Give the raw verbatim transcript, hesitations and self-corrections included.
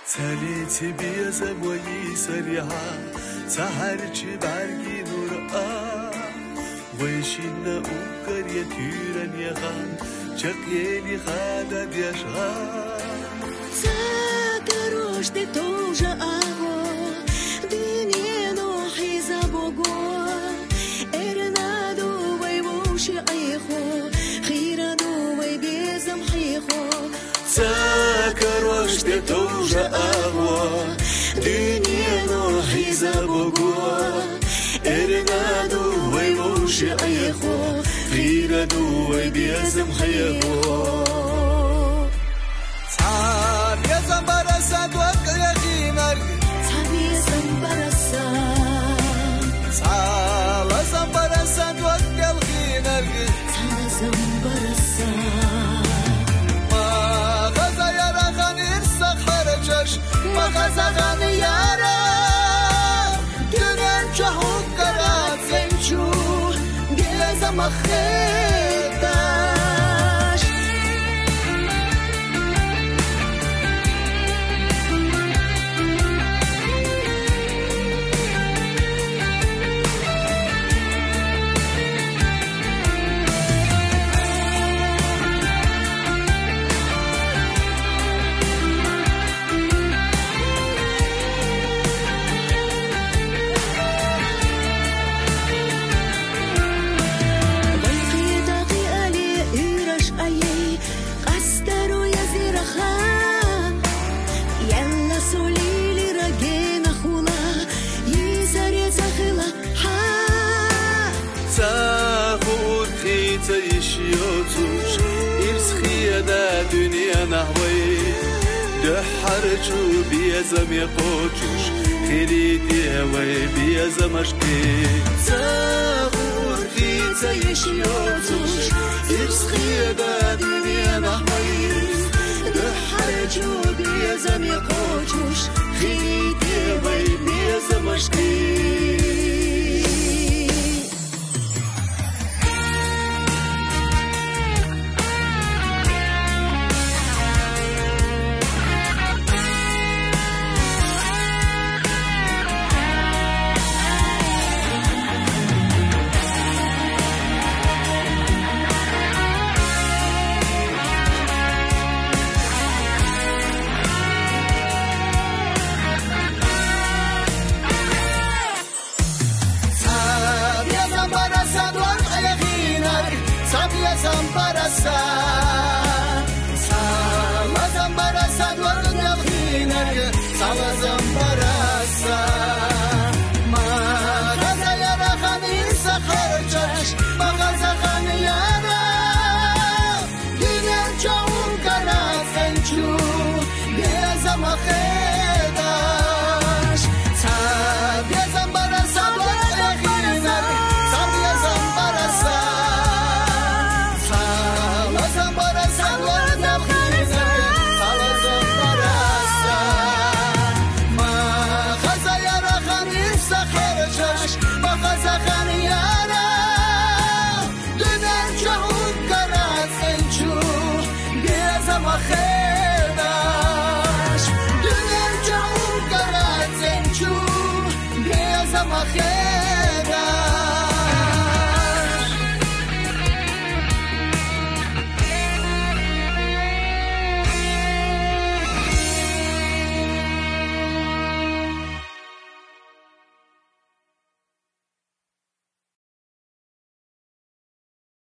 سالتي بيزم وي سريعة سهرتي برقي نور آه ويشينا أوكر يكيرن يغان شقيني خادد يشغان Сакарош ты тоже аго Дыне нохи за бого Эрнаду вайвоши айхо Хираду вай безам хайхо Сакарош ты тоже аго Дыне нохи за бого Эрнаду вайвоши айхо Хираду вай безам хайхо Zambarasa duakya ginar Tabi zambarasa Sala zambarasa duakya ginar Sana zambarasa Mağaza yaragan irsak haracaş Mağaza gan yara Günen çahuk karat zemçu Geze mahetaş يشيوتوش إرسخيدا دنيا نهوي دحرجو بيزم يقوتوش خليدي هوي بيزم أشكي Сагур خيتا يشيوتوش إرسخيدا دنيا نهوي دحرجو بيزم يقوتوش خليدي هوي بيزم أشكي Zambarasa Sama zambarasa duarın yalgınar Sama zambarasa